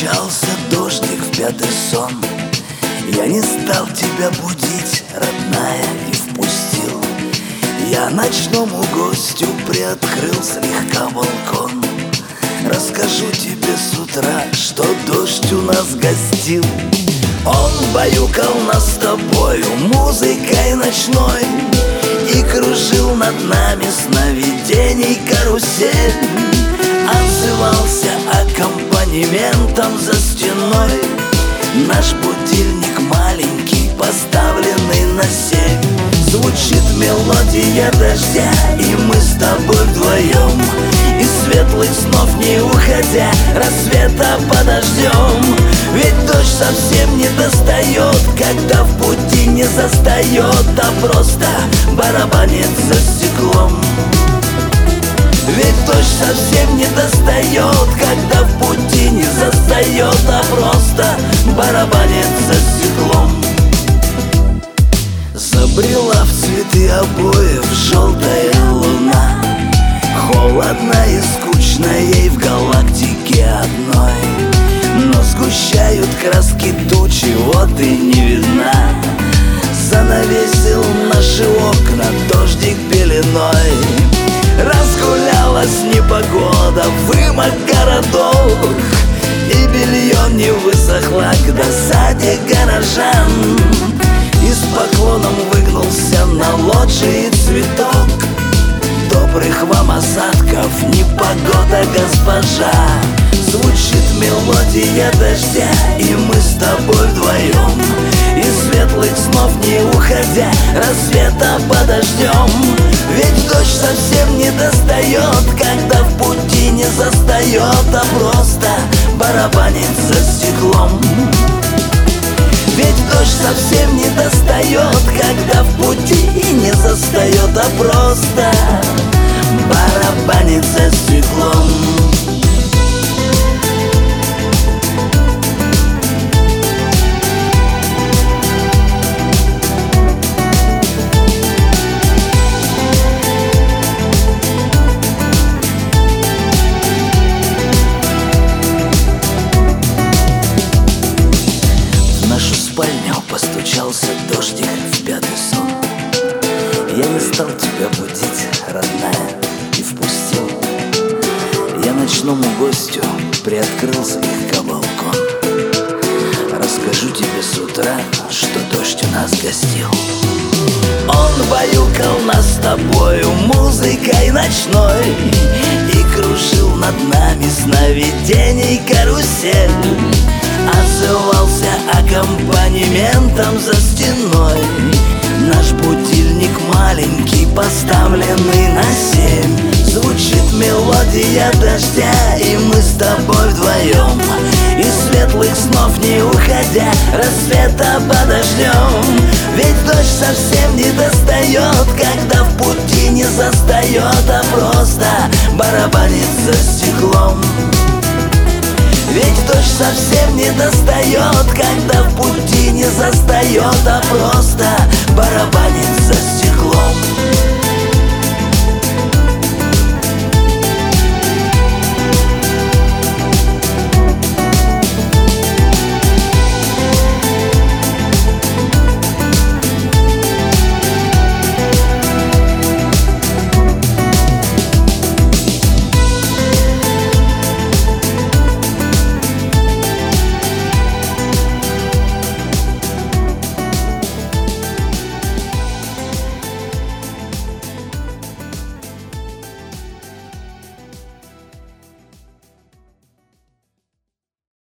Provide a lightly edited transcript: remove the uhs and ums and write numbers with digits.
постучался дождик в пятый сон. Я не стал тебя будить, родная, и впустил. Я ночному гостю приоткрыл слегка балкон. Расскажу тебе с утра, что дождь у нас гостил. Он баюкал нас с тобою музыкой ночной и кружил над нами сновидений карусель. Отзывался аккомпанементом за стеной наш будильник маленький, поставленный на 7. Звучит мелодия дождя, и мы с тобой вдвоем, из светлых снов не уходя, рассвета подождем. Ведь дождь совсем не достает, когда в пути не застает, а просто барабанит за стеклом. Ведь дождь совсем не достает, когда в пути не застает, а просто барабанит за стеклом. Забрела в цветы обоев желтая луна, холодно и скучно ей в галактике одной. Но сгущают краски тучи, вот и не видна. Занавесил наши окна дождик пеленой. Разгулялась непогода, вымок городов, и белье не высохло к досаде горожан. И с поклоном выгнулся на лоджии цветок. Добрых вам осадков, непогода, госпожа. Звучит мелодия дождя, и мы с тобой вдвоем, из светлых снов не уходя, рассвета подождем. Ведь дождь совсем не достает, когда в пути не застает, а просто барабанит за стеклом. Ведь дождь совсем не достает, когда в пути не застает, а просто барабанит за стеклом. Постучался дождик в пятый сон. Я не стал тебя будить, родная, и впустил. Я ночному гостю приоткрыл слегка балкон. Расскажу тебе с утра, что дождь у нас гостил. Он баюкал нас с тобою музыкой ночной и кружил над нами сновидений карусель. Отзывался аккомпанементом за стеной наш будильник маленький, поставленный на 7. Звучит мелодия дождя, и мы с тобой вдвоем, из светлых снов не уходя, рассвета подождем. Ведь дождь совсем не достает, когда в пути не застает, а просто барабанит за стеклом. Ведь дождь совсем не достает, когда в пути не застает, а просто барабанит за стеклом.